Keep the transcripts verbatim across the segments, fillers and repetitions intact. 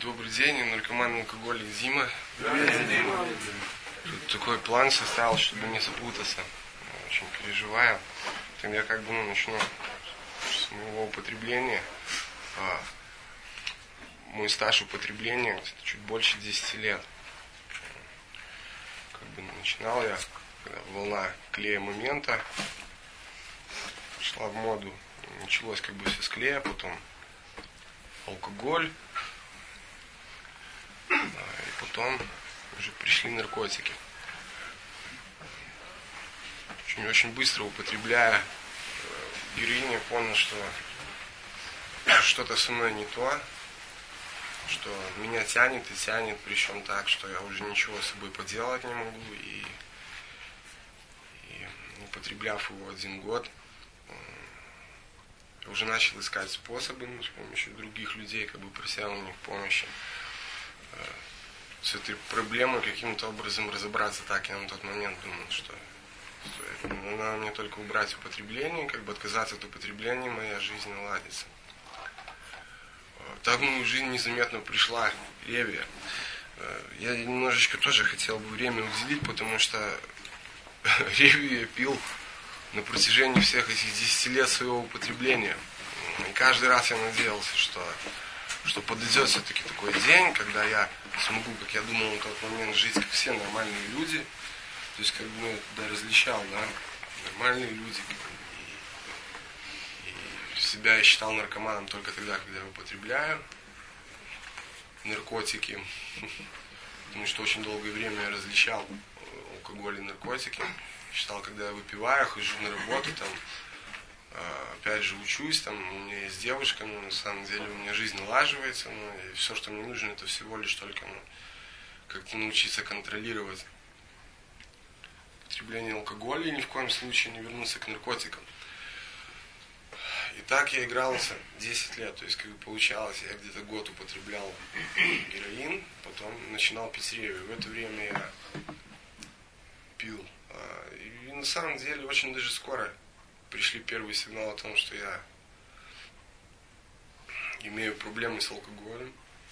Добрый день, наркоман, алкоголик Зима. Тут такой план составил, чтобы не запутаться. Очень переживаю. Тогда как бы ну, начну с моего употребления. А, мой стаж употребления чуть больше десяти лет. Как бы начинал я, когда волна клея момента шла в моду. Началось как бы все с клея, потом алкоголь. И потом уже пришли наркотики. Очень, очень быстро употребляя героин, я понял, что что-то со мной не то, что меня тянет и тянет, причем так, что я уже ничего с собой поделать не могу. И, и употребляв его один год, я уже начал искать способы, ну, с помощью других людей, как бы просил у них помощи. С этой проблемой каким-то образом разобраться. Так я на тот момент думал, что надо мне только убрать употребление, как бы отказаться от употребления, моя жизнь наладится. Так в мою жизнь незаметно пришла ревия. Я немножечко тоже хотел бы время уделить, потому что ревию я пил на протяжении всех этих десяти лет своего употребления. И каждый раз я надеялся, что что подойдет все-таки такой день, когда я смогу, как я думал на тот момент, жить как все нормальные люди. То есть, как бы я тогда различал, да, нормальные люди. И, и себя я считал наркоманом только тогда, когда я употребляю наркотики. Потому что очень долгое время я различал алкоголь и наркотики. Считал, когда я выпиваю, хожу на работу, там, опять же учусь, там у меня есть девушка, но на самом деле у меня жизнь налаживается, ну, и все, что мне нужно, это всего лишь только ну, как-то научиться контролировать потребление алкоголя и ни в коем случае не вернуться к наркотикам. И так я игрался десять лет, то есть как бы получалось, я где-то год употреблял героин, потом начинал пить ревию. В это время я пил. И на самом деле очень даже скоро пришли первые сигналы о том, что я имею проблемы с алкоголем.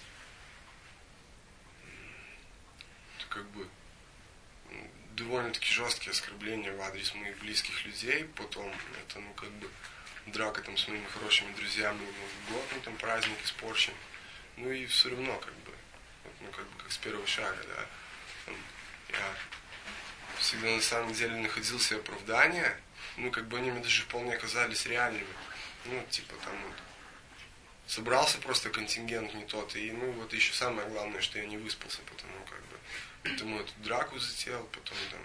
Это как бы довольно-таки жесткие оскорбления в адрес моих близких людей. Потом это, ну, как бы драка там с моими хорошими друзьями, Новый год, ну, там праздник испорчен. Ну и все равно, как бы, ну, как бы, как с первого шага, да. Там, я всегда на самом деле находил себе оправдания. Ну, как бы они мне даже вполне казались реальными. Ну, типа там вот собрался просто контингент не тот. И, ну, вот еще самое главное, что я не выспался, потому как бы, потому эту драку затеял, потом там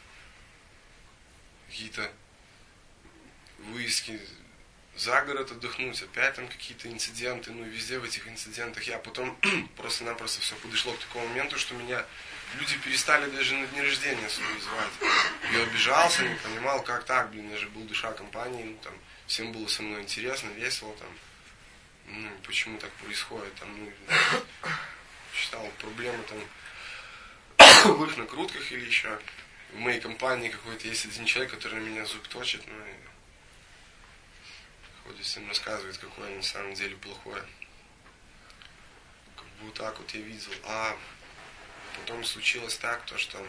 какие-то выездки за город отдохнуть, опять там какие-то инциденты, ну, везде в этих инцидентах я потом просто-напросто все подошло к такому моменту, что меня люди перестали даже на дни рождения свои звать. Я обижался, не понимал, как так, блин, я же был душа компании, ну, там, всем было со мной интересно, весело, там, ну, почему так происходит, там, ну, считал проблемы, там, в их накрутках или еще в моей компании какой-то есть один человек, который на меня зуб точит, ну, и ходит всем рассказывает, какое на самом деле плохое. Как бы вот так вот я видел. А потом случилось так, то что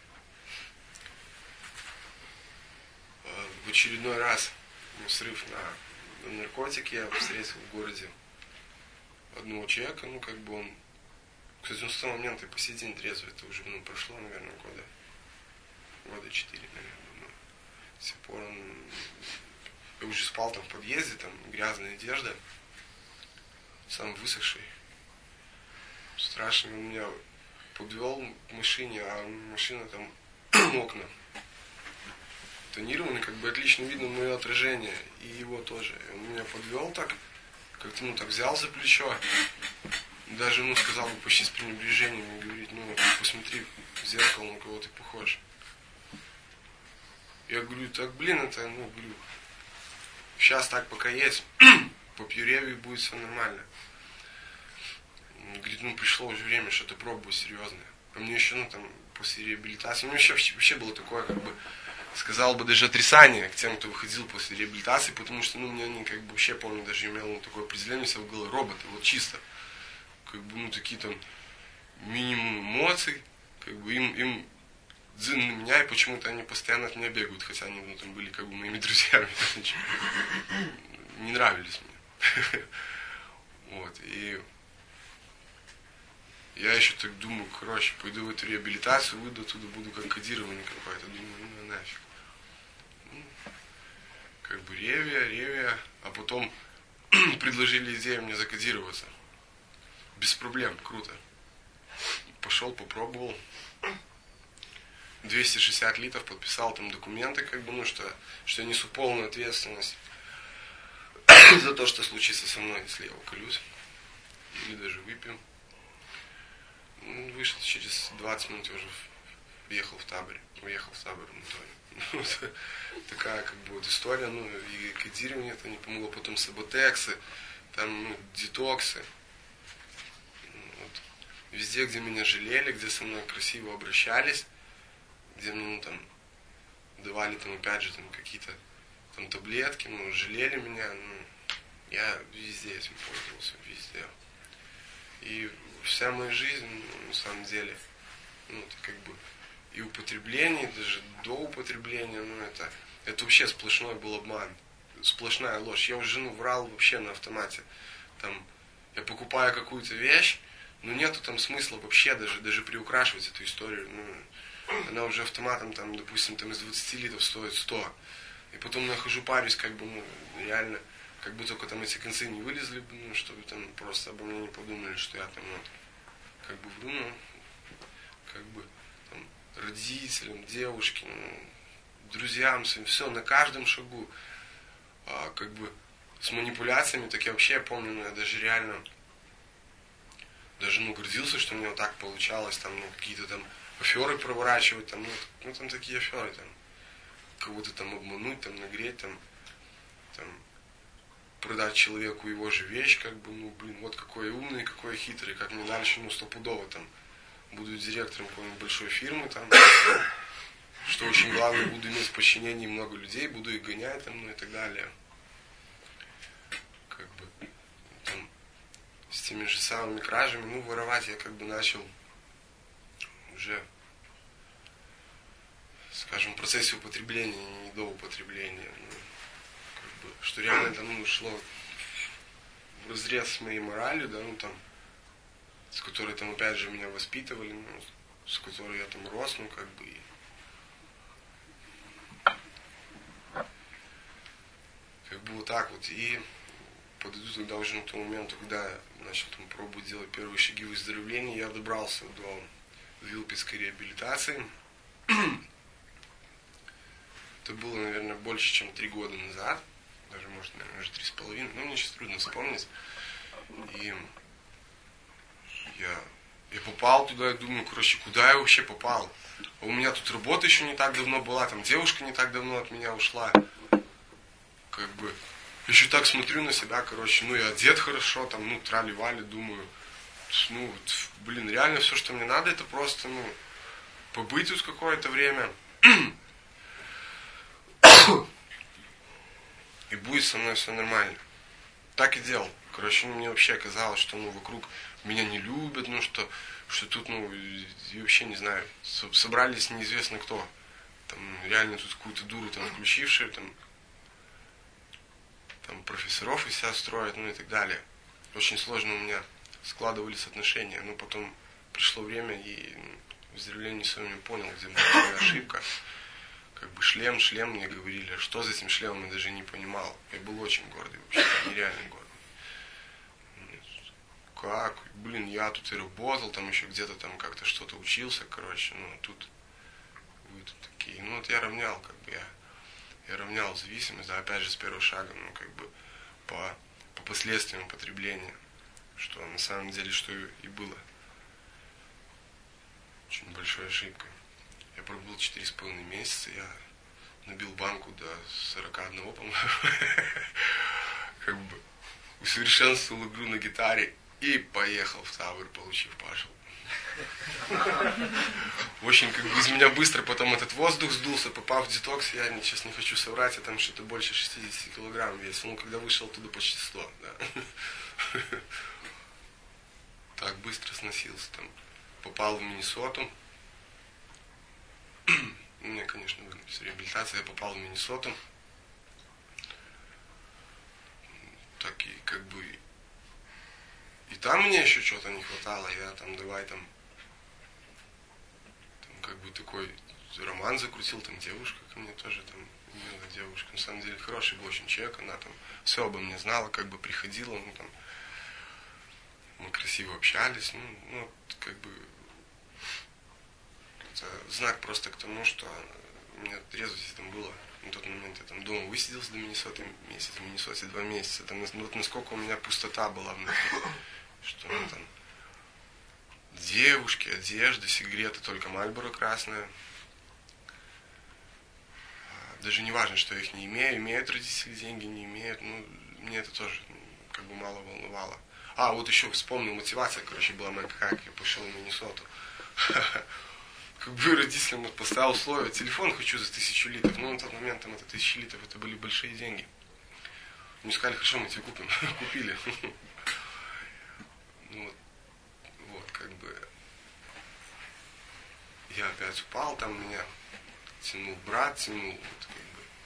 в очередной раз срыв на, на наркотики я встретил в городе одного человека, ну как бы он, кстати, он с того момента и по сей день трезвый, это уже ну, прошло, наверное, года, года четыре, наверное, ну, с тех пор он, я уже спал там в подъезде, там грязная одежда, сам высохший, страшно, он меня подвел к машине, а машина там окна тонированы, как бы отлично видно мое отражение, и его тоже. И он меня подвел так, как-то ну так взял за плечо, даже ну сказал бы почти с пренебрежением, и говорит, ну посмотри в зеркало, на кого ты похож. Я говорю, так блин, это, ну говорю, сейчас так пока есть, попью ревию, будет все нормально. Говорит, ну пришло уже время что-то пробовать серьезное. А мне еще, ну там, после реабилитации, у меня вообще, вообще было такое, как бы, сказал бы, даже отрицание к тем, кто выходил после реабилитации, потому что, ну, мне они, как бы, вообще, помню, даже имел ну, такое определение себя в голове, роботы, вот чисто. как бы, ну, такие там минимум эмоций, как бы им, им дзын на меня, и почему-то они постоянно от меня бегают, хотя они, ну, там были как бы моими друзьями, не нравились мне. Вот, и я еще так думаю, короче, пойду в эту реабилитацию, выйду оттуда, буду как кодирование какое-то, думаю, ну нафиг. Ну, как бы ревия, ревия, а потом предложили идею мне закодироваться. Без проблем, круто. Пошел, попробовал. двести шестьдесят литров, подписал там документы, как бы, ну, что, что я несу полную ответственность за то, что случится со мной, если я уколюсь. Или даже выпью. Ну, вышел через двадцать минут, я уже въехал в табор. Уехал в табор в итоге. Такая, как бы, вот история, ну, и кодирование это не помогло, потом саботексы, там, ну, детоксы. Вот. Везде, где меня жалели, где со мной красиво обращались, где мне, ну, там, давали, там, опять же, там, какие-то, там, таблетки, ну, жалели меня, ну, я везде этим пользовался, везде. И вся моя жизнь, ну, на самом деле, ну, это как бы и употребление, даже до употребления, ну, это, это вообще сплошной был обман, сплошная ложь. Я уже, ну, врал вообще на автомате. Там, я покупаю какую-то вещь, но нету там смысла вообще даже, даже приукрашивать эту историю. Ну, она уже автоматом, там, допустим, там, из двадцати литров стоит сто. И потом я хожу, парюсь, как бы, ну, реально, как бы только там эти концы не вылезли, ну, чтобы там просто обо мне не подумали, что я там, вот, как бы вру, ну, как бы, там, родителям, девушке, ну, друзьям своим, все, на каждом шагу, а, как бы, с манипуляциями, так я вообще, я помню, ну, я даже реально, даже, ну, гордился, что у меня вот так получалось, там, ну, какие-то там аферы проворачивать, там, ну, ну, там такие аферы, там, кого-то там обмануть, там, нагреть, там, там, продать человеку его же вещь, как бы, ну, блин, вот какой я умный, какой я хитрый, как мне дальше, ну, стопудово, там, буду директором какой-нибудь большой фирмы, там, что очень главное, буду иметь в подчинении много людей, буду их гонять, там, ну, и так далее. Как бы, там, с теми же самыми кражами, ну, воровать я, как бы, начал уже, скажем, в процессе употребления, не до употребления, ну, как бы, что реально там, ну, шло в разрез с моей моралью, да, ну, там, с которой там, опять же, меня воспитывали, ну, с которой я там рос, ну, как бы, и как бы вот так вот, и подойду тогда уже на тот момент, когда я начал там пробовать делать первые шаги в выздоровлении, я добрался до Вилпицкой реабилитации. Это было, наверное, больше, чем три года назад, даже, может, наверное, уже три с половиной, ну, мне сейчас трудно вспомнить. И я, я попал туда, я думаю, короче, куда я вообще попал? А у меня тут работа еще не так давно была, там девушка не так давно от меня ушла. Как бы, еще так смотрю на себя, короче, ну, я одет хорошо, там, ну, трали-вали, думаю, ну, вот, блин, реально все, что мне надо, это просто, ну, побыть тут какое-то время. И будет со мной все нормально. Так и делал. Короче, ну, мне вообще казалось, что, ну, вокруг меня не любят, ну, что, что тут, ну, и вообще не знаю, собрались неизвестно кто. Там, реально тут какую-то дуру там включившие, там, там, профессоров из себя строят, ну, и так далее. Очень сложно у меня складывались отношения, но потом пришло время, и ну, в выздоровлении своем понял, где была моя ошибка. Как бы шлем, шлем мне говорили, что за этим шлемом я даже не понимал. Я был очень гордый вообще, нереально гордый. Как? Блин, я тут и работал, там еще где-то там как-то что-то учился, короче, ну тут вы тут такие. Ну вот я равнял, как бы я, я равнял зависимость, да, опять же с первого шага, ну как бы по, по последствиям употребления, что на самом деле, что и было очень большой ошибкой. Я пробыл четыре с половиной месяца, я набил банку до сорока одного, по-моему. Как бы усовершенствовал игру на гитаре и поехал в табор, получив пашел. Очень как бы из меня быстро потом этот воздух сдулся, попав в детокс, я сейчас не хочу соврать, я там что-то больше шестьдесят килограмм весил. Ну, когда вышел оттуда почти сто, да. быстро сносился. Там попал в Миннесоту. Мне, конечно, выгнали с реабилитации. Я попал в Миннесоту. Так и как бы... И там мне еще что-то не хватало. Я там давай там... Там как бы такой роман закрутил. Там девушка ко мне тоже там... Милая девушка. На самом деле хороший был очень человек. Она там все обо мне знала, как бы приходила. Ну там... Мы красиво общались. Ну, ну как бы... Это знак просто к тому, что у меня трезвости там было. На тот момент я там дома высиделся до Миннесоты месяц, в Миннесоте два месяца. Там, вот насколько у меня пустота была внутри. Что ну, там девушки, одежда, сигареты, только Мальборо красная. Даже не важно, что я их не имею. Имеют родители деньги, не имеют. Ну, мне это тоже как бы мало волновало. А, вот еще вспомнил, мотивация, короче, была моя какая, как я пошел в Миннесоту. Как бы родителям вот поставил условия, телефон хочу за тысячу литров. Ну, на тот момент там это тысячи литров, это были большие деньги. Мне сказали, хорошо, мы тебе купим. Купили. Ну вот, вот, как бы я опять упал, там меня тянул брат, тянул вот, как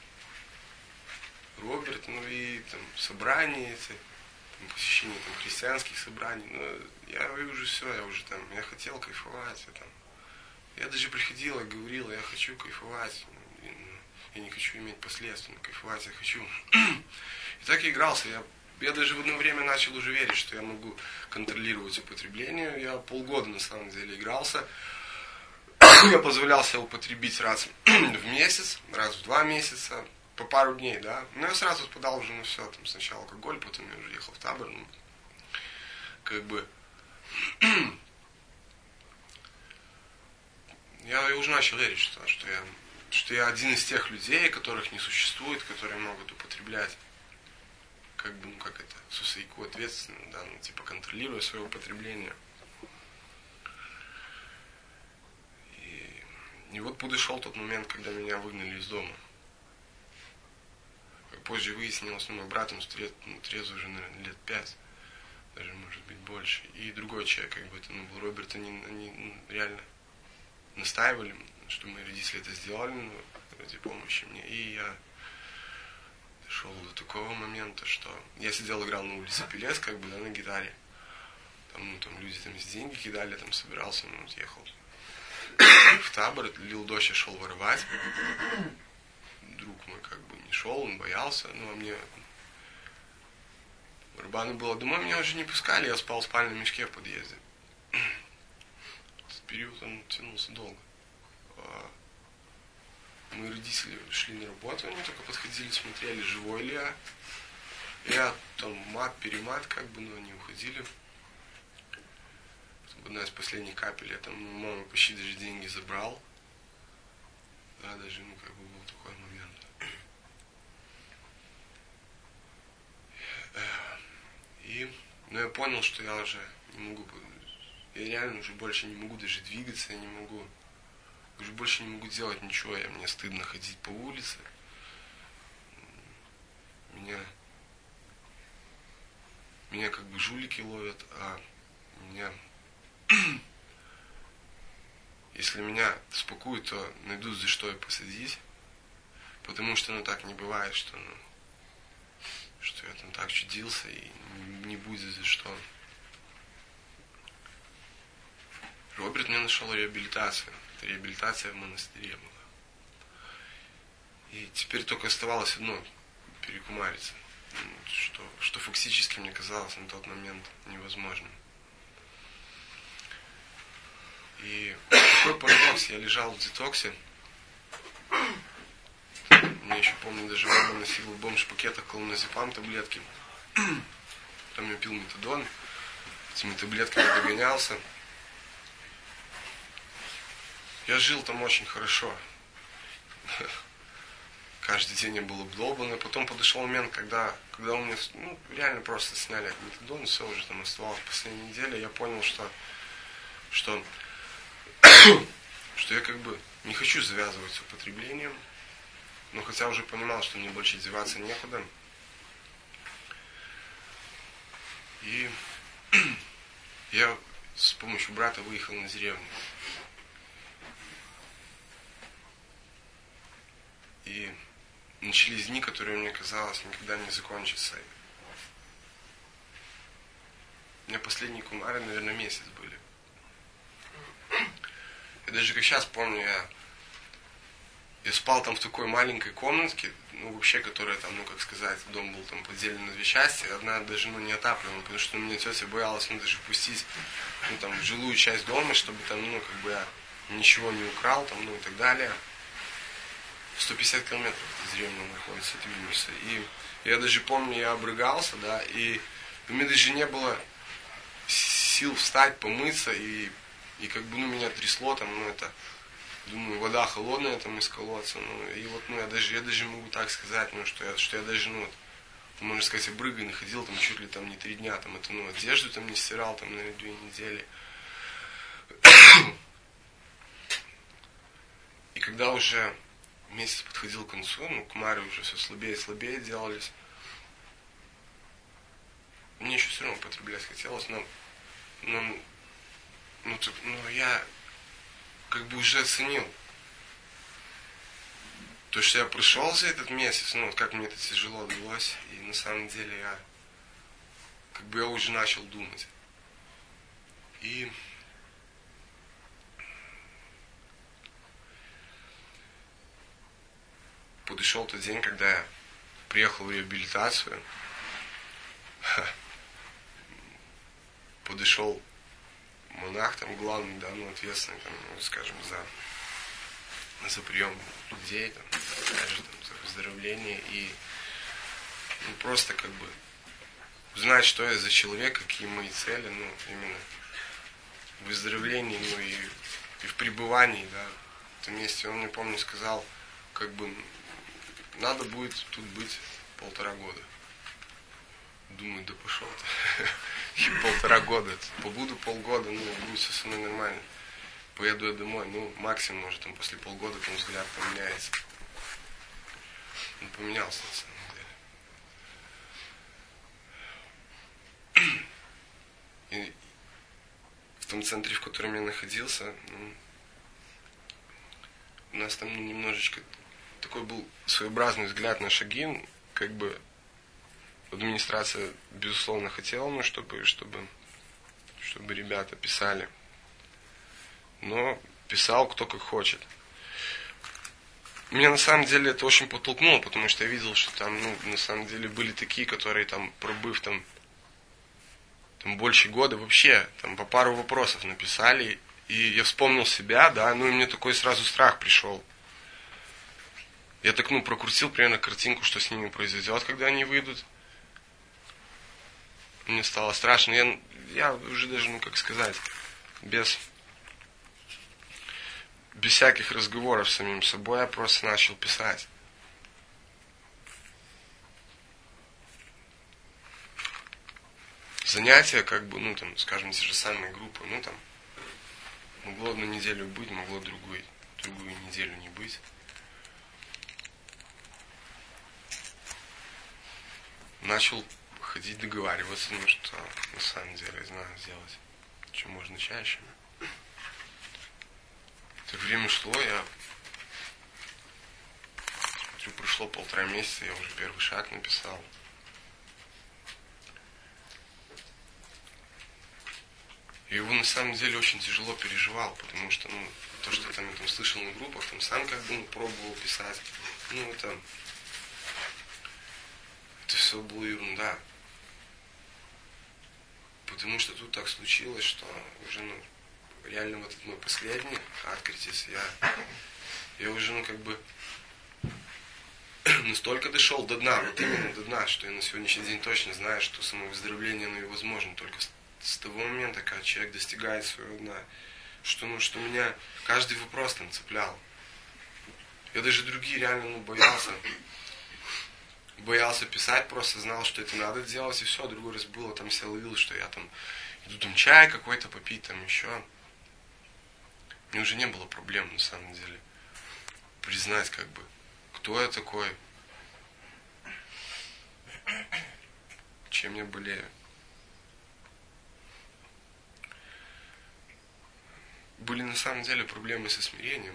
бы Роберт, ну и там собрания эти, там, посещение там христианских собраний. Но я уже все, я уже там, я хотел кайфовать, я там. Я даже приходил и говорил, я хочу кайфовать, я не хочу иметь последствий, но кайфовать я хочу. И так и игрался. Я, я даже в одно время начал уже верить, что я могу контролировать употребление. Я полгода на самом деле игрался. Я позволял себе употребить раз в месяц, раз в два месяца, по пару дней, да. Но я сразу подал уже на все. Там сначала алкоголь, потом я уже ехал в табор. Ну, как бы... Я уже начал верить, что, что, я, что я один из тех людей, которых не существует, которые могут употреблять, как бы, ну, как это, сусейку ответственно, да, ну, типа, контролируя свое употребление. И, и вот подошел тот момент, когда меня выгнали из дома. Как позже выяснилось, ну, мой брат, он ну, трезвый уже, наверное, лет пять, даже, может быть, больше. И другой человек, как бы, это, ну, был Роберт, они, они ну, реально настаивали, что мои родители это сделали, ну, ради помощи мне. И я дошел до такого момента, что я сидел, играл на улице Пелес, как бы, да, на гитаре. Там, ну, там люди там с деньги кидали, там собирался, ну, вот ехал в табор, лил дождь, я шел воровать. Друг мой, как бы, не шел, он боялся, ну, а мне рыбану было домой, меня уже не пускали, я спал в спальном мешке в подъезде. Период он тянулся долго. Мои родители шли на работу, они только подходили, смотрели, живой ли я. Я там мат-перемат, как бы, но они уходили. Одна из последних капель, я там мама почти даже деньги забрал. Да, даже, ну, как бы был такой момент. И, ну, я понял, что я уже не могу... Я реально уже больше не могу даже двигаться, я не могу, уже больше не могу делать ничего, я, мне стыдно ходить по улице. Меня, меня как бы жулики ловят, а меня, если меня спакуют, то найдут за что и посадить, потому что, ну, так не бывает, что, ну, что я там так чудился и не будет за что. Роберт мне нашел реабилитацию. Это реабилитация в монастыре была. И теперь только оставалось одно – перекумариться. Что, что фактически мне казалось на тот момент невозможным. И такой парадокс. Я лежал в детоксе. Мне еще, помню, даже мама носила в бомж-пакетах клоназепам таблетки. Потом я пил метадон. Этими таблетками догонялся. Я жил там очень хорошо. Каждый день я был обдолбан. И потом подошел момент, когда, когда у меня, ну, реально просто сняли метадон, все уже там оставалось в последней неделе. Я понял, что, что, что я как бы не хочу завязывать с употреблением. Но хотя уже понимал, что мне больше деваться некуда. И я, с помощью брата выехал на деревню. И начались дни, которые мне казалось никогда не закончатся. У меня последние кумары, наверное, месяц были. Я даже как сейчас помню, я, я спал там в такой маленькой комнатке, ну вообще, которая там, ну как сказать, дом был там поделен на две части, одна даже ну не отапливаема, потому что ну, меня тетя боялась ну даже впустить ну там в жилую часть дома, чтобы там ну как бы я ничего не украл там, ну и так далее. сто пятьдесят километров от деревни находится от Вильнюса. И я даже помню, я обрыгался, да, и у меня даже не было сил встать, помыться, и, и как бы, ну, меня трясло, там, ну, это, думаю, вода холодная, там, из колодца, ну, и вот, ну, я даже, я даже могу так сказать, ну, что я, что я даже, ну, вот, можно сказать, обрыганный ходил, там, чуть ли, там, не три дня, там, это, ну, одежду, там, не стирал, там, наверное, две недели. И когда уже месяц подходил к концу, ну, кумары уже все слабее и слабее делались, мне еще все равно употреблять хотелось, но Ну, ну, ну, я как бы уже оценил то, что я прошел за этот месяц, ну, вот как мне это тяжело далось, и на самом деле я, как бы я уже начал думать. И подошел тот день, когда я приехал в реабилитацию, подошел монах, там, главный, да, ну, ответственный, там, ну, скажем, за, за прием людей, там, даже, там, за выздоровление, и ну, просто, как бы, узнать, что я за человек, какие мои цели, ну, именно в выздоровлении, ну, и, и в пребывании, да, в этом месте. Он мне, помню, сказал, как бы, надо будет тут быть полтора года. Думаю, да пошел ты. Полтора года. Побуду полгода, ну, будет все со мной нормально. Поеду я домой, ну, максимум, может, там после полгода там взгляд поменяется. Он поменялся, на самом деле. И в том центре, в котором я находился, ну, у нас там ну, немножечко такой был своеобразный взгляд на шаги, как бы администрация, безусловно, хотела, ну, чтобы, чтобы, чтобы ребята писали. Но писал кто как хочет. Меня на самом деле это очень подтолкнуло, потому что я видел, что там, ну, на самом деле были такие, которые там, пробыв там, там больше года, вообще там по пару вопросов написали, и я вспомнил себя, да, ну и мне такой сразу страх пришел. Я так, ну, прокрутил примерно картинку, что с ними произойдет, когда они выйдут. Мне стало страшно. Я, я уже даже, ну, как сказать, без, без всяких разговоров с самим собой, я просто начал писать. Занятия, как бы, ну, там, скажем, те же самые группы, ну, там, могло одну неделю быть, могло другую, другую неделю не быть. Начал ходить договариваться, ну, что на самом деле знаю сделать, что можно чаще. Так время шло, я смотрю, прошло полтора месяца, я уже первый шаг написал. И его на самом деле очень тяжело переживал, потому что, ну, то, что там я там слышал на группах, там сам как бы ну, пробовал писать, ну, это, это все было ерунда. Потому что тут так случилось, что уже, ну, реально вот этот мой последний открытие, я, я уже, ну, как бы настолько дошел до дна, вот именно до дна, что я на сегодняшний день точно знаю, что само выздоровление, ну, и возможно только с, с того момента, когда человек достигает своего дна, что, ну, что меня каждый вопрос там цеплял. Я даже другие реально, ну, боялся. Боялся писать, просто знал, что это надо делать, и все. Другой раз было, там себя ловил, что я там иду там чай какой-то попить, там еще. Мне уже не было проблем, на самом деле, признать, как бы, кто я такой, чем я болею. были на самом деле проблемы со смирением.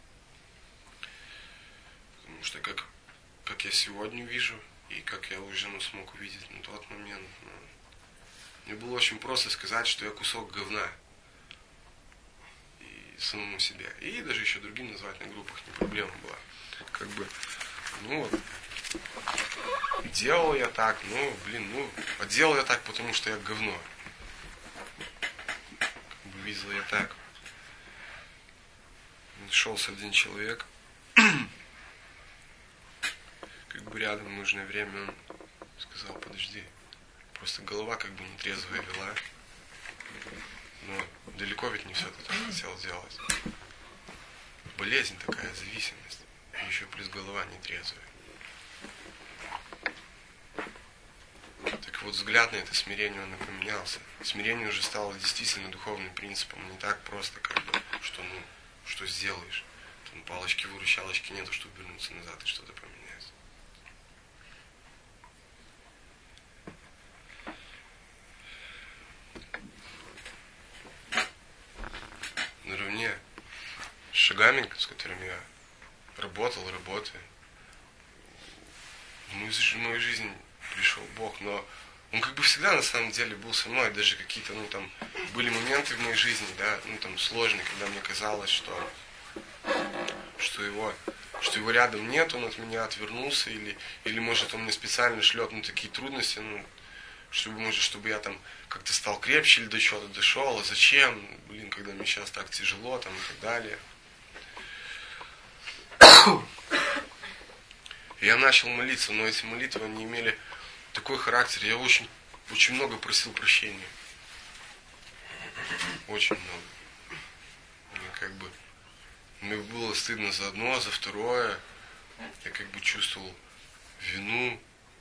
Потому что как, как я сегодня вижу, и как я уже ну, смог увидеть на тот момент, ну, мне было очень просто сказать, что я кусок говна. И самому себе. И даже еще другим назвать на группах не проблема была. Как бы, ну вот, делал я так, ну, блин, ну, а делал я так, потому что я говно. Как бы видел я так. Шелся один человек, как бы рядом в нужное время он сказал, подожди, просто голова как бы нетрезвая вела, но далеко ведь не все ты так хотел делать. Болезнь такая, зависимость, и еще плюс голова нетрезвая. Так вот, взгляд на это смирение, он и поменялся. Смирение уже стало действительно духовным принципом, не так просто, как бы, что, ну, что сделаешь. Там палочки-выручалочки нету, чтобы вернуться назад и что-то поменять. Наравне с шагами, с которыми я работал, работаю, в мою, в мою жизнь пришел Бог, но Он как бы всегда на самом деле был со мной, даже какие-то, ну там, были моменты в моей жизни, да, ну там сложные, когда мне казалось, что, что его, что его рядом нет, он от меня отвернулся, или, или может он мне специально шлет, ну такие трудности, ну, чтобы, может, чтобы я там как-то стал крепче или до чего-то дошел, а зачем, блин, когда мне сейчас так тяжело, там и так далее. Я начал молиться, но эти молитвы не имели такой характер. Я очень, очень много просил прощения. Очень много. Мне как бы мне было стыдно за одно, за второе. Я как бы чувствовал вину.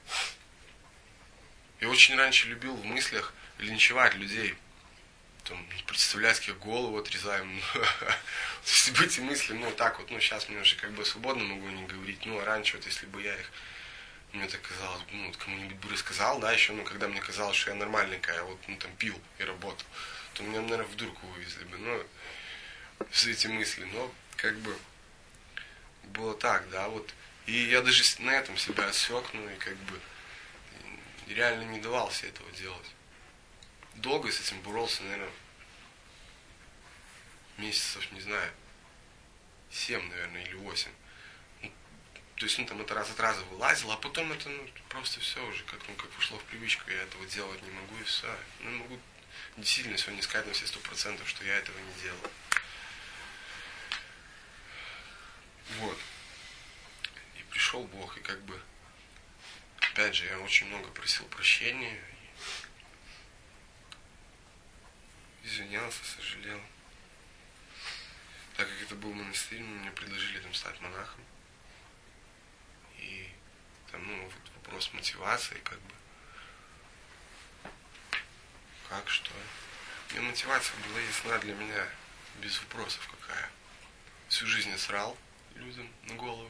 Я очень раньше любил в мыслях линчевать людей. Там, представлять, как голову отрезаем. Если бы эти мысли, ну так вот, ну сейчас мне уже как бы свободно могу не говорить. Ну а раньше, вот если бы я их, мне так казалось, ну вот кому-нибудь бы рассказал, да, еще, ну когда мне казалось, что я нормальненькая, вот, ну там пил и работал, то меня, наверное, в дурку вывезли бы. Ну, все эти мысли, но как бы было так, да, вот. И я даже на этом себя отсек, ну и как бы реально не давался этого делать. Долго с этим боролся, наверное, месяцев, не знаю, семь, наверное, или восемь. Ну, то есть, ну, там это раз от раза вылазило, а потом это, ну, просто все уже, как, ну, как ушло в привычку, я этого делать не могу, и все. Ну, могу действительно сегодня сказать на все сто процентов, что я этого не делал. Вот. И пришел Бог, и как бы, опять же, я очень много просил прощения, извинялся, сожалел. Так как это был монастырь, мне предложили там стать монахом. И там, ну, вот вопрос мотивации, как бы. Как, что. И мотивация была ясна для меня, без вопросов какая. Всю жизнь я срал людям на головы.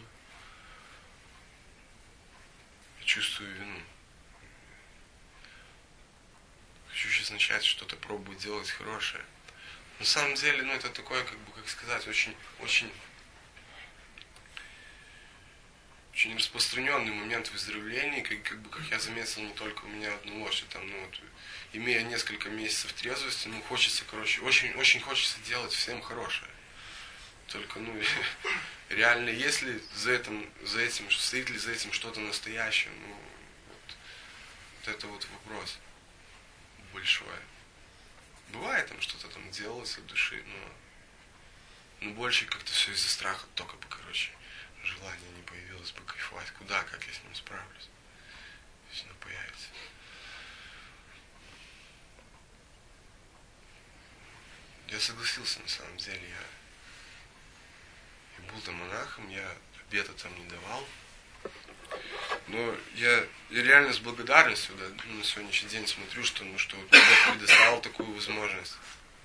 Я чувствую вину. Хочу сейчас начать что-то пробовать делать хорошее. На самом деле, ну это такое, как бы, как сказать, очень, очень, очень распространенный момент выздоровления, как, как бы, как я заметил, не только у меня одного, что там, ну вот, имея несколько месяцев трезвости, ну хочется, короче, очень, очень хочется делать всем хорошее. Только, ну, реально, есть ли за этим, за этим, стоит ли за этим что-то настоящее, ну, вот, вот это вот вопрос большое. Бывает там что-то там делалось от души, но, но больше как-то все из-за страха, только бы, короче, желание не появилось бы кайфовать. Куда, как я с ним справлюсь, если оно появится. Я согласился, на самом деле, я, я был там монахом, я обета там не давал. Но я, я реально с благодарностью, да, ну, на сегодняшний день смотрю, что, ну, что Бог предоставил такую возможность.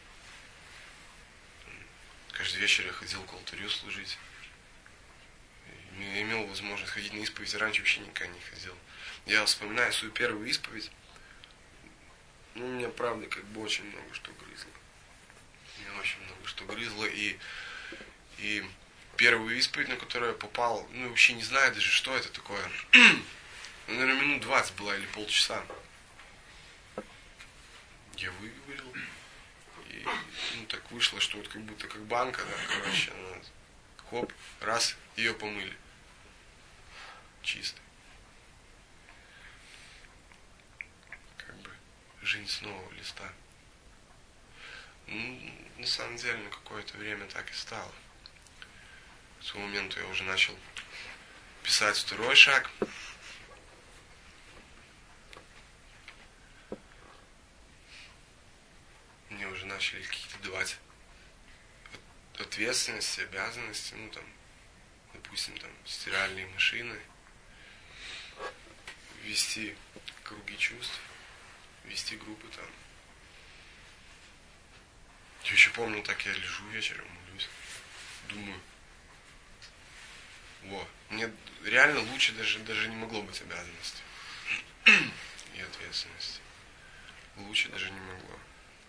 Каждый вечер я ходил к алтарю служить. Я имел возможность ходить на исповедь, раньше вообще никогда не ходил. Я вспоминаю свою первую исповедь. Ну, у меня, правда, как бы очень много что грызло. Меня очень много что грызло. И, и первую исповедь, на которую я попал, ну, вообще не знаю даже, что это такое. Наверное, минут двадцать была или полчаса. Я выговорил. И, ну, так вышло, что вот как будто как банка, да, короче, она, хоп, раз, ее помыли. Чисто. Как бы жизнь с нового листа. Ну, на самом деле, на какое-то время так и стало. К тому моменту я уже начал писать второй шаг. Мне уже начали какие-то давать ответственности, обязанности, ну там, допустим, там, стиральные машины, вести круги чувств, вести группы там. Я еще помню, так я лежу вечером, молюсь, думаю, во, мне реально лучше даже, даже не могло быть обязанности и ответственности. Лучше даже не могло.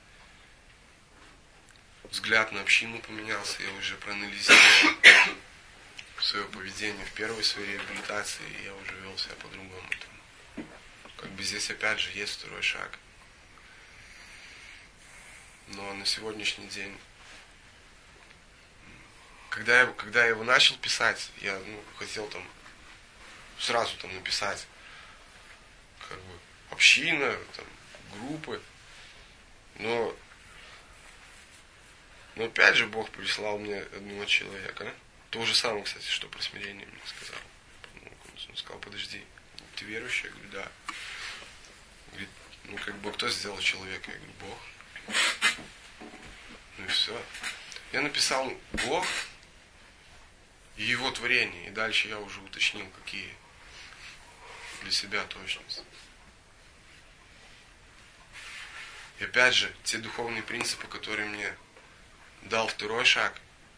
Взгляд на общину поменялся, я уже проанализировал свое поведение в первой своей реабилитации, и я уже вел себя по-другому. Как бы здесь опять же есть второй шаг. Но на сегодняшний день, когда я, когда я его начал писать, я ну, хотел там сразу там написать как бы община, там, группы, но Но опять же Бог прислал мне одного человека. То же самое, кстати, что про смирение мне сказал. Он сказал, подожди, ты верующий? Я говорю, да. Говорит, ну как бы кто сделал человека? Я говорю, Бог. Ну и все. Я написал Бог и его творение. И дальше я уже уточнил, какие для себя точности. И опять же, те духовные принципы, которые мне дал второй шаг,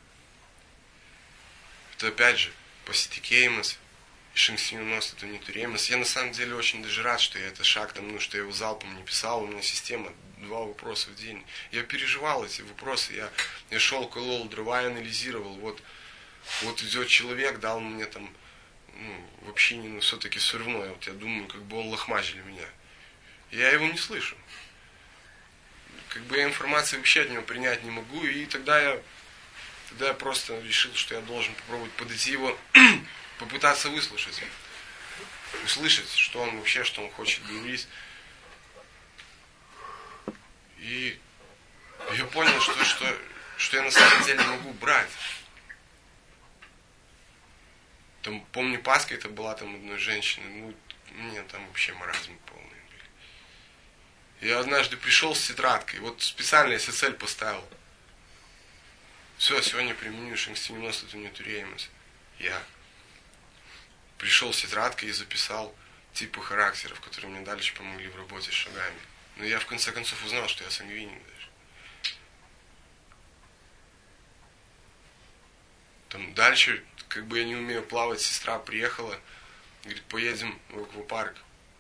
это опять же паситикеймос и шингсинунос, это не туремос. Я на самом деле очень даже рад, что я этот шаг там, ну, что я его залпом не писал. У меня система два вопроса в день. Я переживал эти вопросы, я, я шел, колол дрова, анализировал. Вот, вот идет человек, дал мне там, ну, вообще не, ну, все-таки все равно, я, вот, я думаю, как бы он лохмачил меня. Я его не слышу. Как бы я информации вообще от него принять не могу, и тогда я, тогда я просто решил, что я должен попробовать подойти его, попытаться выслушать, услышать, что он вообще, что он хочет говорить. И я понял, что, что, что я на самом деле могу брать. Там, помню, Пасха это была там одной женщины, ну, мне там вообще маразм полный. Я однажды пришел с тетрадкой, вот специально я себе цель поставил. Все, сегодня применю шингсинунос, это не туремос. Я пришел с тетрадкой и записал типы характеров, которые мне дальше помогли в работе с шагами. Но я в конце концов узнал, что я сангвиник даже. Там дальше, как бы я не умею плавать, сестра приехала, говорит, поедем в аквапарк.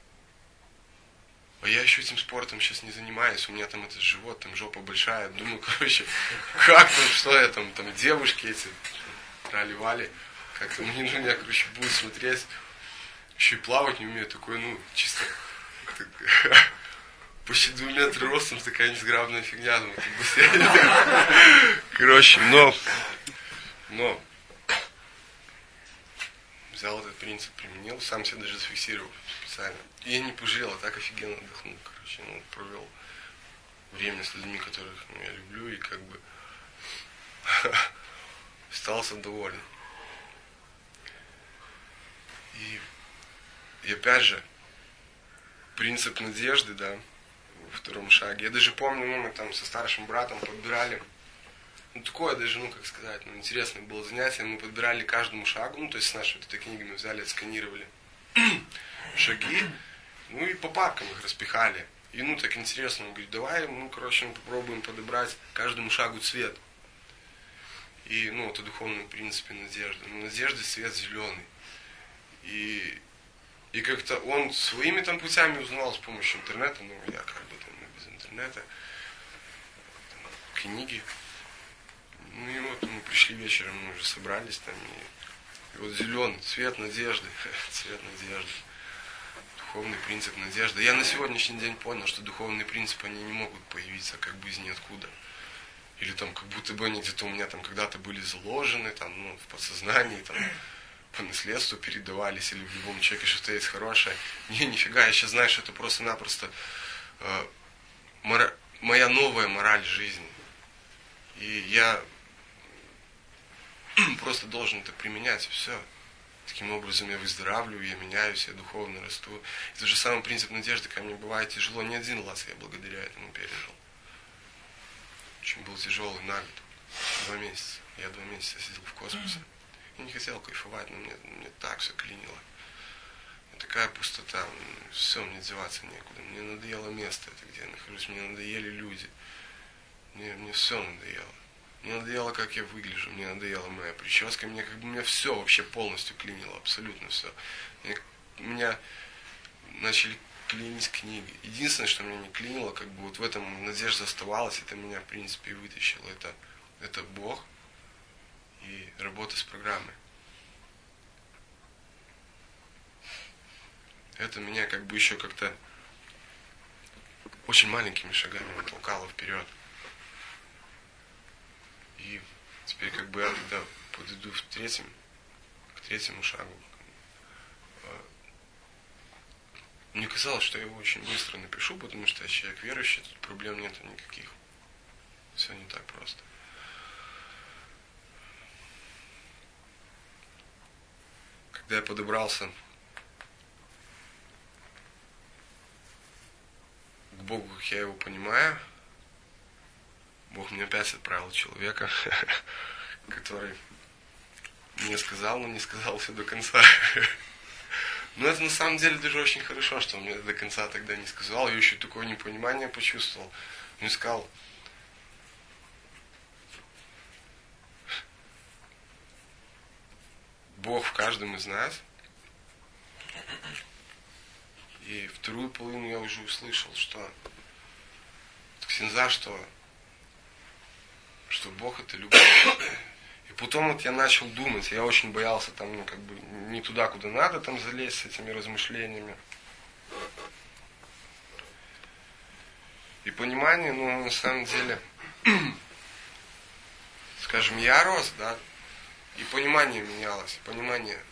А я еще этим спортом сейчас не занимаюсь, у меня там этот живот, там жопа большая. Думаю, короче, как там, что я там, там девушки эти трали-вали, как-то мне на меня, короче, будут смотреть. Еще и плавать не умею, такой, ну, чисто так, почти два метра ростом, такая несграбная фигня, ну, как бы, короче, но, но, взял этот принцип, применил, сам себя даже зафиксировал специально. И я не пожалел, а так офигенно отдохнул, короче, ну, провел время с людьми, которых, ну, я люблю, и как бы остался доволен. И, и опять же, принцип надежды, да, во втором шаге. Я даже помню, ну, мы там со старшим братом подбирали, ну, такое даже, ну, как сказать, ну, интересное было занятие, мы подбирали каждому шагу, ну, то есть с нашей вот этой книги мы взяли, отсканировали шаги, ну, и по папкам их распихали. И, ну, так интересно, он говорит, давай, ну, короче, мы попробуем подобрать каждому шагу цвет. И, ну, это духовные принципы надежды. Ну, надежды цвет зеленый. И, и как-то он своими там путями узнал с помощью интернета, ну, я как бы там без интернета, книги. Ну и вот мы пришли вечером, мы уже собрались там, и, и вот зеленый цвет надежды, цвет надежды, духовный принцип надежды. Я на сегодняшний день понял, что духовные принципы, они не могут появиться как бы из ниоткуда. Или там как будто бы они где-то у меня там когда-то были заложены, там, ну, в подсознании, там, по наследству передавались, или в любом человеке что-то есть хорошее. Не, нифига, я сейчас знаю, что это просто-напросто э, мора... моя новая мораль жизни. И я просто должен это применять, и все. Таким образом я выздоравливаю, я меняюсь, я духовно расту. Это же самый принцип надежды, когда мне бывает тяжело. Не один раз я благодаря этому пережил. Очень был тяжелый на год. Два месяца. Я два месяца сидел в космосе. Я не хотел кайфовать, но мне, мне так все клинило. И такая пустота. Все, мне деваться некуда. Мне надоело место это, где я нахожусь. Мне надоели люди. Мне, мне все надоело. Мне надоело, как я выгляжу, мне надоела моя прическа, мне как бы меня все вообще полностью клинило, абсолютно все. Мне, меня начали клинить книги. Единственное, что меня не клинило, как бы вот в этом надежда оставалась, это меня, в принципе, и вытащило. Это, это Бог и работа с программой. Это меня как бы еще как-то очень маленькими шагами толкало вперед. И теперь как бы я тогда подойду в третьем, к третьему шагу. Мне казалось, что я его очень быстро напишу, потому что я человек верующий, тут проблем нет никаких. Все не так просто. Когда я подобрался к Богу, как я его понимаю, Бог мне опять отправил человека, который мне сказал, но не сказал все до конца. Но это на самом деле даже очень хорошо, что он мне до конца тогда не сказал. Я еще такое непонимание почувствовал. Он сказал, Бог в каждом из нас. И вторую половину я уже услышал, что Ксенза, что что Бог это любовь. И потом вот я начал думать, я очень боялся там, ну, как бы, не туда, куда надо там залезть с этими размышлениями. И понимание, ну, на самом деле, скажем, я рос, да, и понимание менялось, и понимание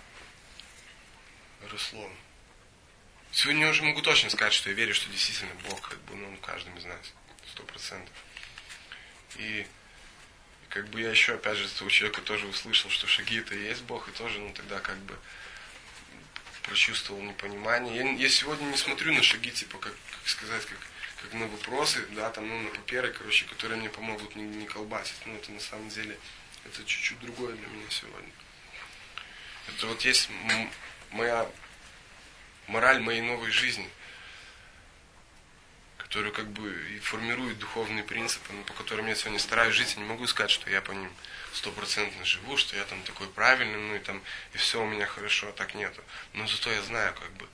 росло. Сегодня я уже могу точно сказать, что я верю, что действительно Бог, как бы, ну, в каждом из нас, сто процентов. И как бы я еще, опять же, у человека тоже услышал, что шаги это и есть Бог, и тоже, ну, тогда как бы прочувствовал непонимание. Я, я сегодня не смотрю на шаги, типа, как, как сказать, как, как на вопросы, да, там, ну, на паперы, короче, которые мне помогут не, не колбасить. Ну, это на самом деле, это чуть-чуть другое для меня сегодня. Это вот есть м- моя мораль моей новой жизни, которую как бы и формирует духовные принципы, по которым я сегодня стараюсь жить. Я не могу сказать, что я по ним стопроцентно живу, что я там такой правильный, ну и там, и все у меня хорошо, а так нету. Но зато я знаю, как бы,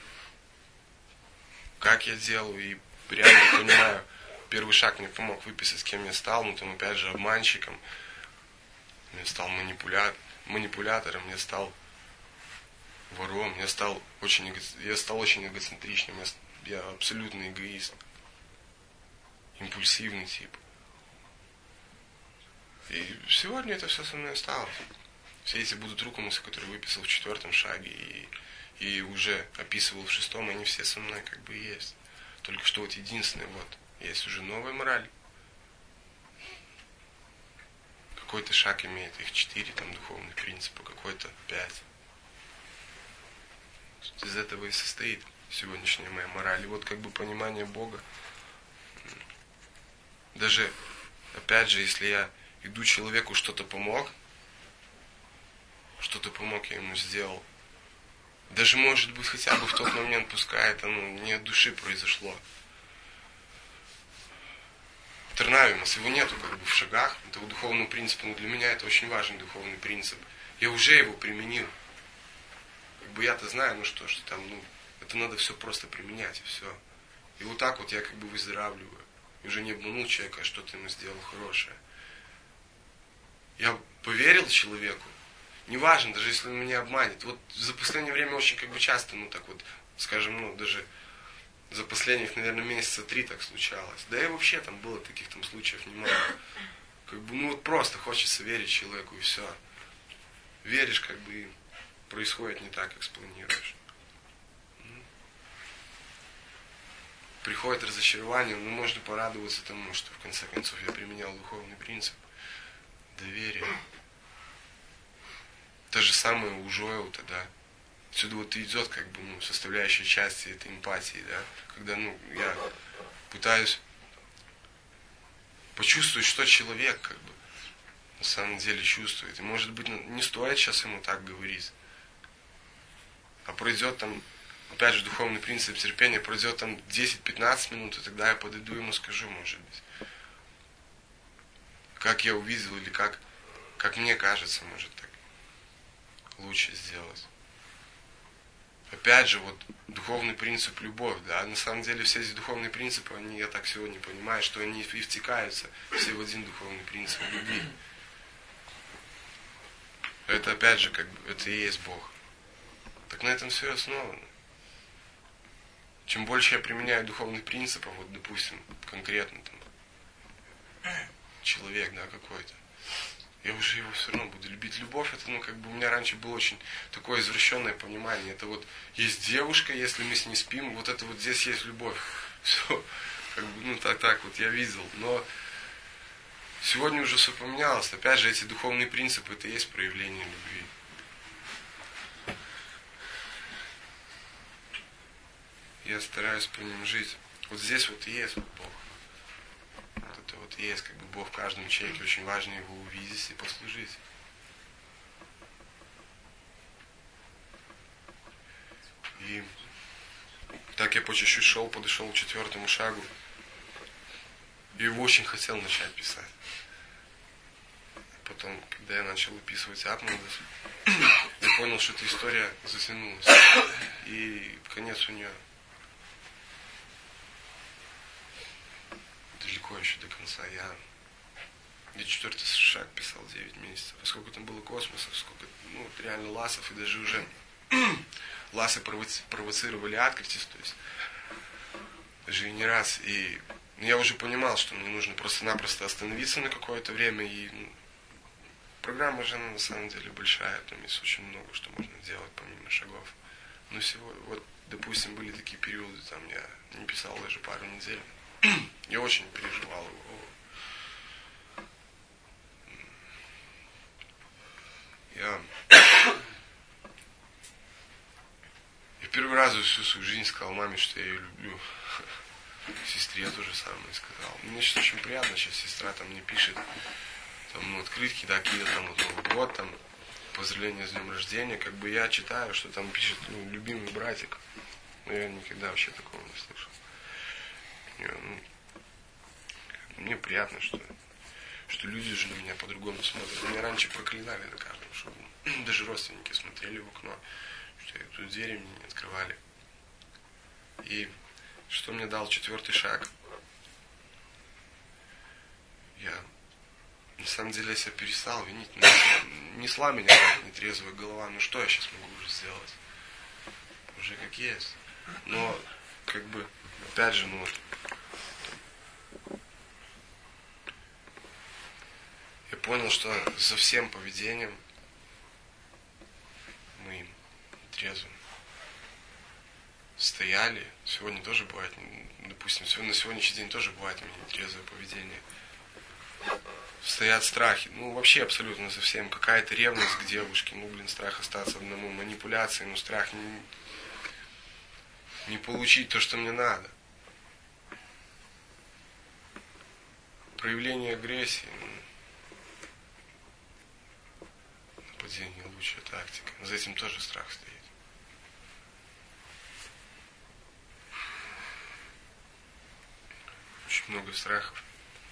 как я делаю, и реально понимаю, первый шаг мне помог выписать, кем я стал, ну там опять же обманщиком, я стал манипуля... манипулятором, я стал вором, я стал очень, эго... я стал очень эгоцентричным, я Я абсолютный эгоист. Импульсивный тип. И сегодня это все со мной осталось. Все эти будут рукомысли, которые выписал в четвертом шаге и, и уже описывал в шестом, они все со мной как бы есть. Только что вот единственное, вот, есть уже новая мораль. Какой-то шаг имеет, их четыре там духовных принципа, какой-то пять. Из этого и состоит сегодняшняя моя мораль. И вот как бы понимание Бога. Даже, опять же, если я иду человеку, что-то помог, что-то помог, я ему сделал. Даже, может быть, хотя бы в тот момент, пускай это, ну, не от души произошло. Тернавимас, его нету как бы в шагах, этого духовного принципа, но для меня это очень важный духовный принцип. Я уже его применил. Как бы я-то знаю, ну что, что там, ну, это надо все просто применять, и все. И вот так вот я как бы выздоравливаю. и уже не обманул человека, а что-то ему сделал хорошее. Я поверил человеку, неважно, даже если он меня обманет. Вот за последнее время очень как бы часто, ну так вот, скажем, ну даже за последних, наверное, месяца три так случалось. Да и вообще там было таких там случаев немало. Как бы, ну вот просто хочется верить человеку и все. Веришь, как бы, и происходит не так, как спланируешь. Приходит разочарование, но можно порадоваться тому, что в конце концов я применял духовный принцип доверия. То же самое у Жоэута, да. Отсюда вот идет как бы, ну, составляющая часть этой эмпатии, да. Когда, ну, я пытаюсь почувствовать, что человек, как бы, на самом деле чувствует. И может быть, ну, не стоит сейчас ему так говорить. А пройдет там, опять же, духовный принцип терпения, пройдет там десять-пятнадцать минут, и тогда я подойду ему скажу, может быть. Как я увидел, или как, как мне кажется, может так лучше сделать. Опять же, вот духовный принцип любовь, да, на самом деле все эти духовные принципы, они, я так сегодня понимаю, что они и втекаются все в один духовный принцип любви. Это опять же, как бы, это и есть Бог. Так на этом все основано. Чем больше я применяю духовных принципов, вот, допустим, конкретно там, человек, да, какой-то, я уже его все равно буду любить. Любовь, это, ну, как бы, у меня раньше было очень такое извращенное понимание. Это вот, есть девушка, если мы с ней спим, вот это вот здесь есть любовь. Все, как бы, ну, так, так вот я видел. Но сегодня уже все поменялось. Опять же, эти духовные принципы, это и есть проявление любви. Я стараюсь по ним жить. Вот здесь вот и есть вот Бог. Вот это вот и есть как бы Бог в каждом человеке. Очень важно его увидеть и послужить. И так я по чуть-чуть шел, подошел к четвертому шагу. И очень хотел начать писать. Потом, когда я начал выписывать Атмандас, я понял, что эта история затянулась. И конец у нее далеко еще до конца. Я, я четвертый шаг писал девять месяцев. Поскольку там было космосов, сколько, ну, реально ласов, и даже уже ласы провоци, провоцировали Аткритис, то есть даже и не раз. И я уже понимал, что мне нужно просто-напросто остановиться на какое-то время. И ну, программа же, на самом деле, большая, там есть очень много, что можно делать помимо шагов. Но сегодня, вот, допустим, были такие периоды, там я не писал даже пару недель. Я очень переживал его. Я, я первый раз за всю свою жизнь сказал маме, что я ее люблю. Сестре то же самое сказал. Мне сейчас очень приятно, сейчас сестра там мне пишет там, ну, открытки, да, какие-то там вот Новый год, там, поздравления с днем рождения. Как бы я читаю, что там пишет, ну, любимый братик. Но я никогда вообще такого не слышал. Я, ну, мне приятно, что, что люди же на меня по-другому смотрят. Меня раньше проклинали на каждом шагу. Даже родственники смотрели в окно, что я тут двери мне не открывали. И что мне дал четвертый шаг? Я, на самом деле, я себя перестал винить. Несла меня так нетрезвая голова. Ну что я сейчас могу уже сделать? Уже как есть. Но, как бы, опять же, ну вот, я понял, что за всем поведением моим трезвым стояли. Сегодня тоже бывает, допустим, на сегодняшний день тоже бывает у меня нетрезвое поведение. Стоят страхи. Ну, вообще абсолютно совсем. Какая-то ревность к девушке. Ну, блин, страх остаться одному. Манипуляции, ну, страх не, не получить то, что мне надо. Проявление агрессии. Ну, нападение лучшая тактика. За этим тоже страх стоит. Очень много страхов.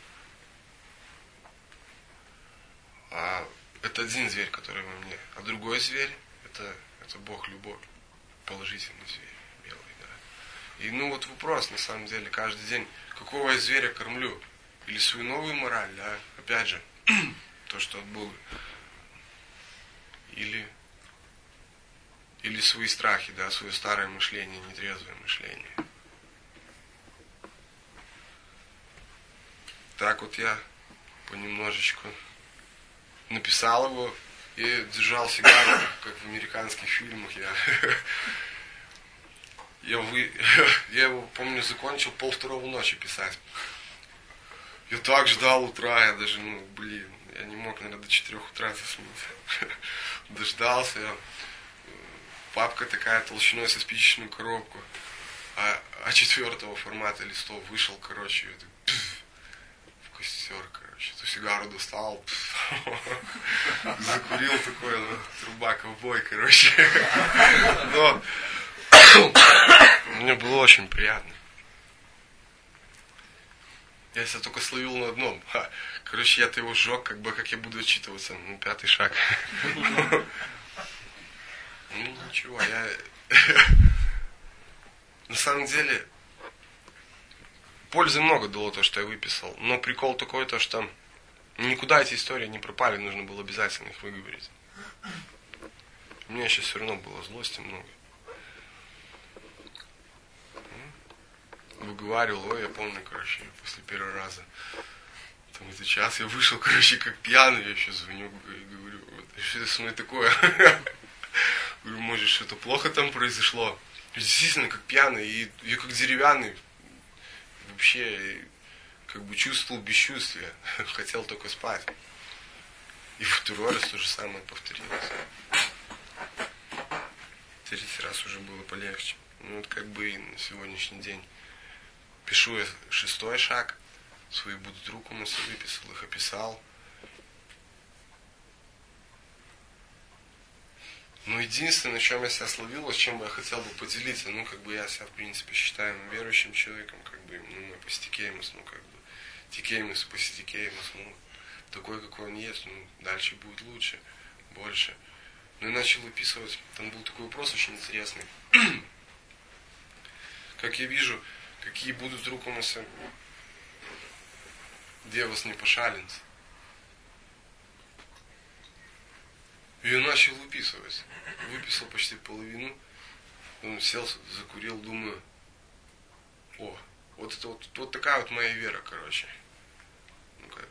А это один зверь, который во мне. А другой зверь, это, это Бог любовь. Положительный зверь, белый, да. И ну вот вопрос, на самом деле, каждый день, какого я зверя кормлю? Или свою новую мораль, да, опять же, то, что от Бога. Или, или свои страхи, да, свое старое мышление, нетрезвое мышление. Так вот я понемножечку написал его и держал сигару, как в американских фильмах. Я, я, вы, я его, помню, закончил пол второго ночи писать. Я так ждал утра, я даже, ну, блин, я не мог, наверное, до четырех утра заснуть. Дождался я. Папка такая толщиной со спичечную коробку. А, а четвертого формата листов вышел, короче, я так, пфф, в костер, короче. Эту сигару достал, пфф, закурил такой, ну, труба ковбой, короче. Но мне было очень приятно. Я себя только словил на одном. Ха. Короче, я-то его сжег, как бы, как я буду отчитываться. Ну, пятый шаг. Ну, ничего, я... На самом деле, пользы много дало то, что я выписал. Но прикол такой, то, что никуда эти истории не пропали, нужно было обязательно их выговорить. У меня сейчас все равно было злости много. Выговаривал, ой, я помню, короче, после первого раза. Там этот час я вышел, короче, как пьяный, я еще звоню и говорю, что это со мной такое? Говорю, может, что-то плохо там произошло? Действительно, как пьяный, и я как деревянный. Вообще, как бы чувствовал бесчувствие. Хотел только спать. И второй раз то же самое повторилось. Третий раз уже было полегче. Ну, вот как бы и на сегодняшний день. Пишу я шестой шаг, свои будут рукомысли, выписал их, описал. Но единственное, на чем я себя словил, с чем бы я хотел бы поделиться, ну, как бы я себя, в принципе, считаю ну, верующим человеком, как бы, ну, мой постикеймос, ну, как бы, тикеймос, постикеймос, ну, такой, какой он есть, ну, дальше будет лучше, больше. Ну, и начал выписывать, там был такой вопрос очень интересный. Как я вижу, какие будут рукомысли, девос не пошалинц. И я начал выписывать. Выписал почти половину. Он сел, закурил, думаю, о, вот это вот, вот такая вот моя вера, короче. Ну как.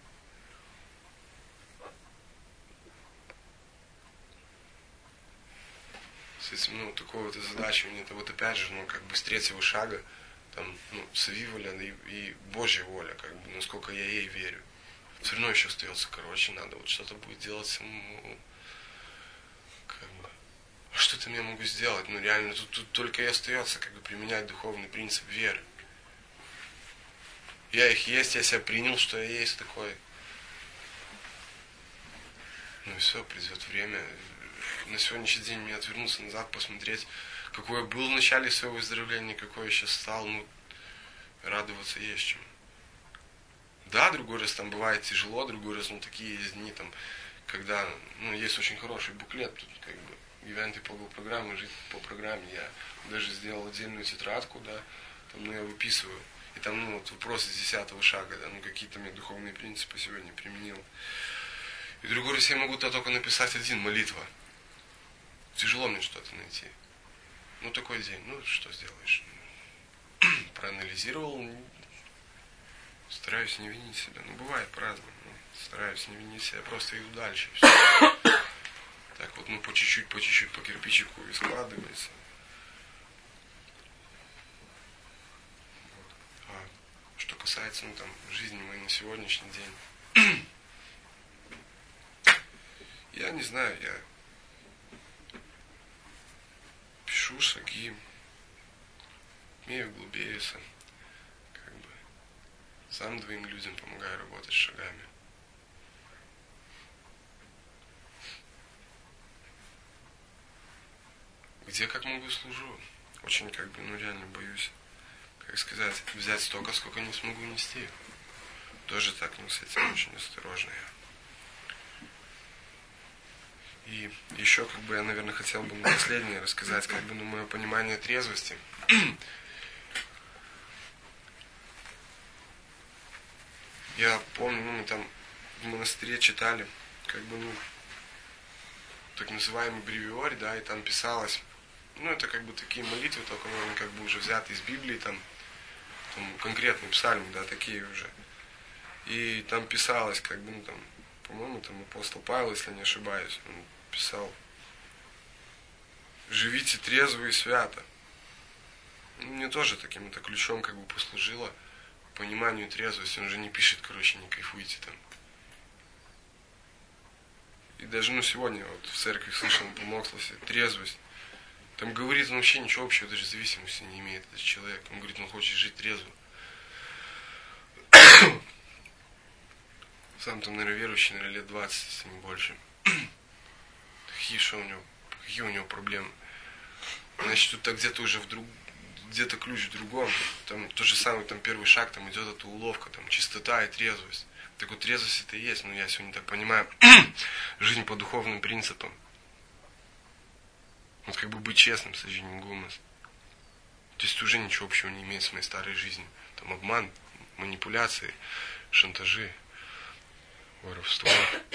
С этим, ну, такой вот задачей мне это вот опять же, ну, как бы с третьего шага, там, ну, Савиволя и, и Божья воля, как бы, насколько я ей верю. Все равно еще остается, короче, надо вот что-то будет делать самому. Как бы, а что-то я могу сделать? Ну, реально, тут, тут только и остается, как бы, применять духовный принцип веры. Я их есть, я себя принял, что я есть такой. Ну и все, придет время. На сегодняшний день мне отвернуться назад, посмотреть, какой я был в начале своего выздоровления, какой я сейчас стал. Ну, радоваться есть чем. Да, другой раз там бывает тяжело, другой раз, ну, такие есть дни, там, когда, ну, есть очень хороший буклет, тут, как бы, ивенты по программе, жить по программе, я даже сделал отдельную тетрадку, да, там, ну, я выписываю, и там, ну, вот вопросы с десятого шага, да, ну, какие-то мне духовные принципы сегодня применил. И другой раз я могу-то только написать один, молитва. Тяжело мне что-то найти. Ну, такой день, ну, что сделаешь? Проанализировал, стараюсь не винить себя. Ну, бывает по-разному. Ну, стараюсь не винить себя, просто иду дальше. Все. Так вот, ну, по чуть-чуть, по чуть-чуть, по кирпичику и складывается. Вот. А что касается, ну, там, жизни моей на сегодняшний день, я не знаю, я пишу шаги, умею глубеюсь, как бы, сам двоим людям помогаю работать с шагами. Где как могу служу. Очень, как бы, ну, реально боюсь, как сказать, взять столько, сколько не смогу нести. Тоже так, ну, с этим очень осторожно я. И еще, как бы, я, наверное, хотел бы последнее рассказать, как бы, ну, мое понимание трезвости. Я помню, ну, мы там в монастыре читали, как бы, ну, так называемый бревиорий, да, и там писалось, ну, это как бы такие молитвы, только ну, они как бы уже взяты из Библии, там, там конкретные псальмы, да, такие уже. И там писалось, как бы, ну, там, по-моему, там апостол Павел, если не ошибаюсь, он писал: живите трезво и свято. Ну, мне тоже таким это ключом как бы послужило к пониманию трезвости. Он же не пишет, короче, не кайфуйте там. И даже, ну, сегодня вот в церкви слышал по Мокслосе трезвость. Там говорит, он вообще ничего общего, даже зависимости не имеет этот человек. Он говорит, он хочет жить трезво. Сам там, наверное, верующий, наверное, лет двадцать, если не больше. Какие, что у него, какие у него проблемы? Значит, тут так где-то уже в друг, где-то ключ в другом. Там то же самое, там первый шаг, там идет эта уловка, там чистота и трезвость. Так вот, трезвость это и есть, но я сегодня так понимаю, жизнь по духовным принципам. Вот как бы быть честным с Евгением Гумас. То есть уже ничего общего не имеет с моей старой жизнью. Там обман, манипуляции, шантажи, воровство.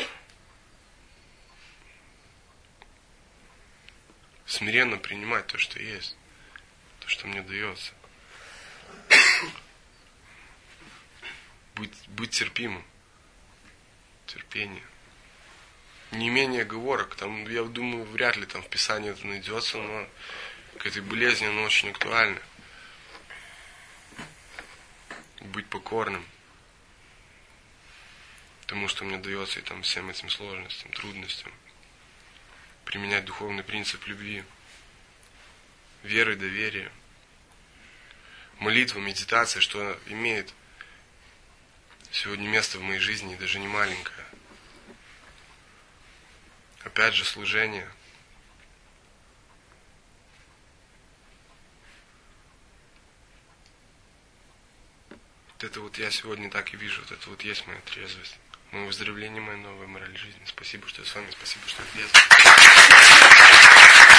Смиренно принимать то, что есть, то, что мне дается. Быть, быть терпимым. Терпение. Не менее оговорок. Там, я думаю, вряд ли там в Писании это найдется, но к этой болезни оно очень актуально. Быть покорным тому, что мне дается, и там всем этим сложностям, трудностям. Применять духовный принцип любви, веры, доверия, молитва, медитация, что имеет сегодня место в моей жизни, даже не маленькое. Опять же, служение. Вот это вот я сегодня так и вижу, вот это вот есть моя трезвость. Мое выздоровление, моя новая мораль жизни. Спасибо, что я с вами, спасибо, что я трезвый.